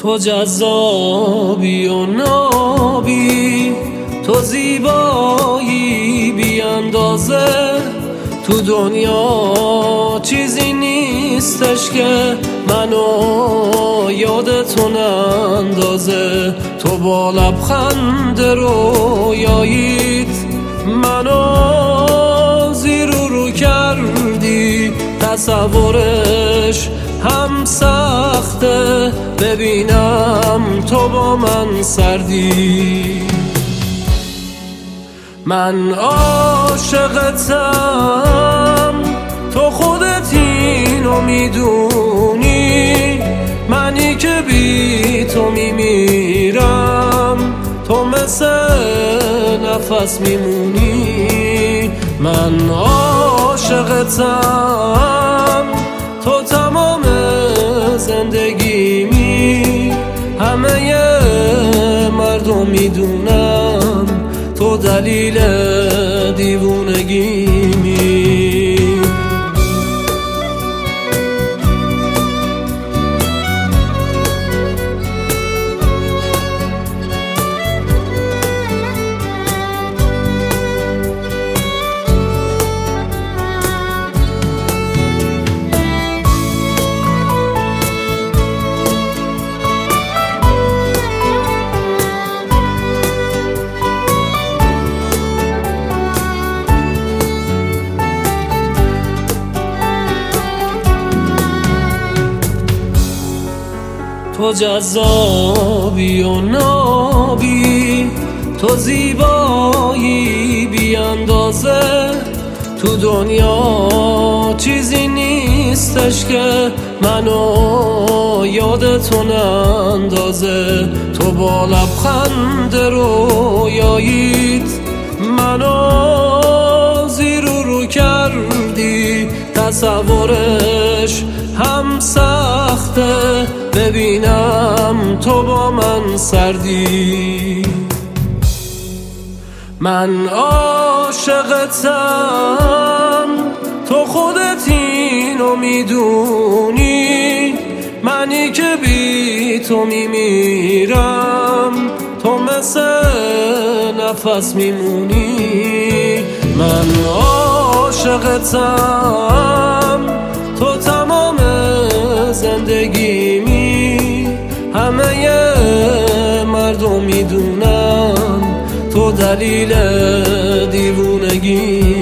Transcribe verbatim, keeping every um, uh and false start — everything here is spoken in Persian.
تو جذابی و نابی، تو زیبایی بی اندازه. تو دنیا چیزی نیستش که منو یادتون اندازه. تو با لبخند رویاییت منو زیر و رو کردی. تصورش هم سخته، ببینم تو با من سردی. من عاشقتم، تو خودت اینو میدونی. منی که بی تو میمیرم، تو مثل نفس میمونی. من عاشقتم، تو تمام زندگیمی. همه مردم میدونم تو دلیل دیوونگیمی. تو جذابی و نابی، تو زیبایی بی اندازه. تو دنیا چیزی نیستش که منو یادتون اندازه. تو با لبخند رویاییت منو زیر و رو کردی. تصورش هم سخته، ببینم تو با من سردی. من عاشقتم، تو خودت اینو میدونی. منی که بی تو میمیرم، تو مثل نفس میمونی. من عاشقتم، تو تمام زندگیمی. همه مردم میدونم تو دلیل دیوونگی.